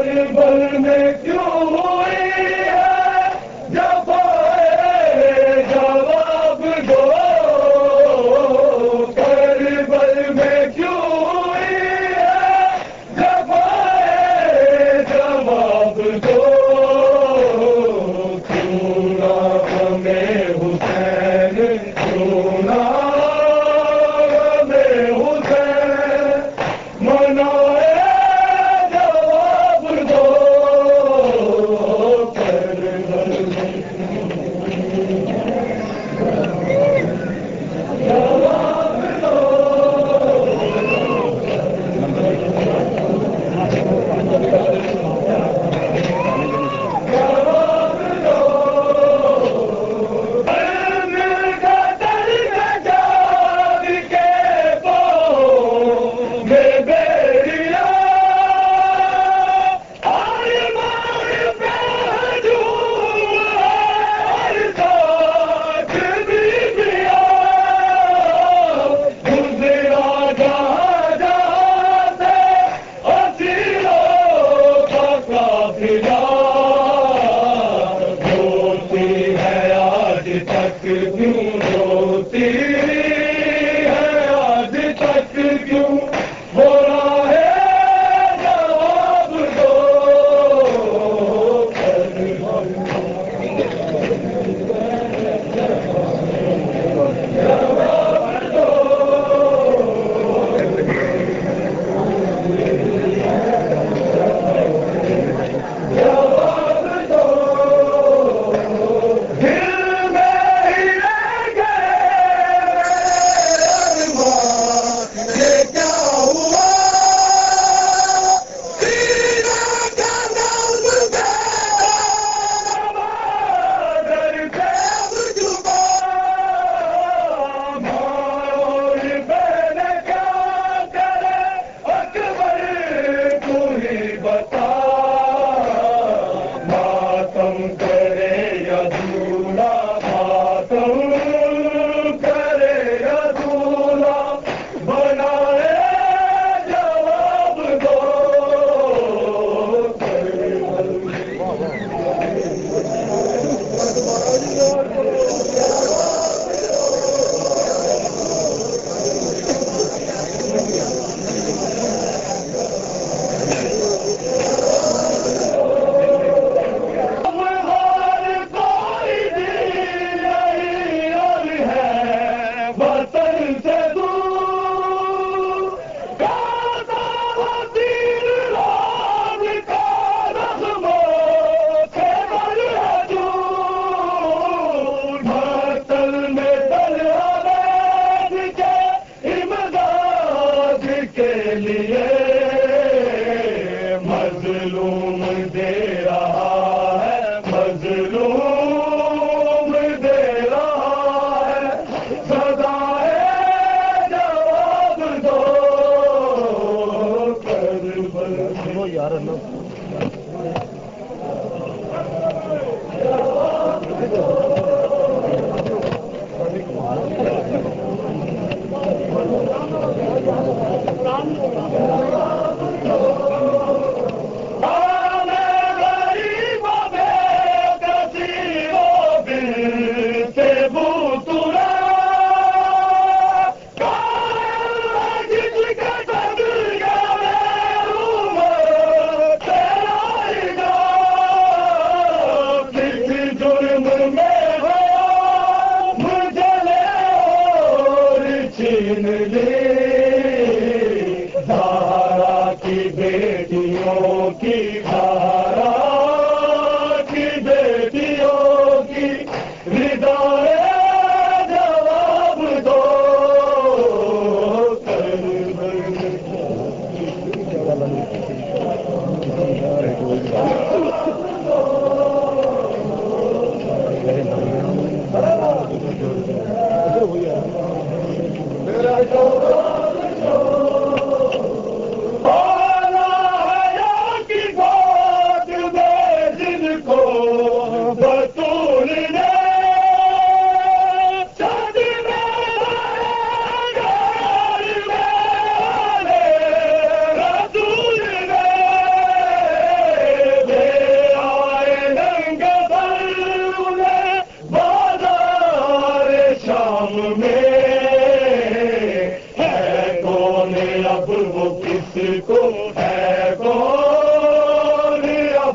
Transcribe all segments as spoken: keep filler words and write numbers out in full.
کربل میں کیوں ہوئی ہے جفائے جواب دو کربل میں کیوں ہوئی ہے جفائے جواب دو کیوں نہ ہمیں حسین کیوں نہ ہمیں حسین منائے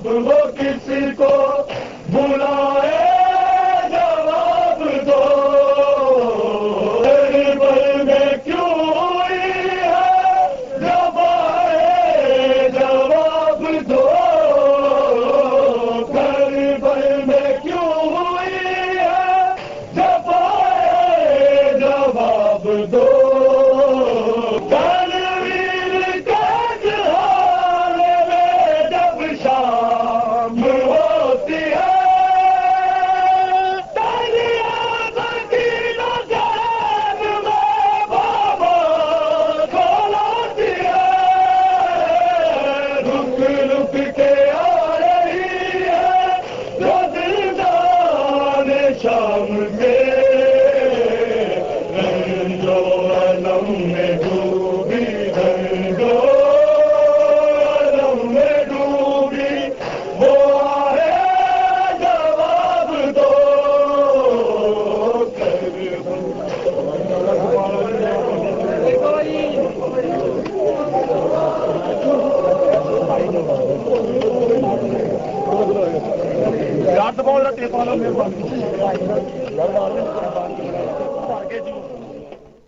اب وہ کسی کو بلائے جواب دو تیرے بل میں کیوں ہوئی ہے جب آئے جواب دو تیرے بل میں کیوں ہوئی ہے جب آئے جواب دو شام میں رنجو علم میں ڈوبی رنجو علم میں ڈوبی وہ آئے جواب دو یاد بول رہا ٹیپ والا میرے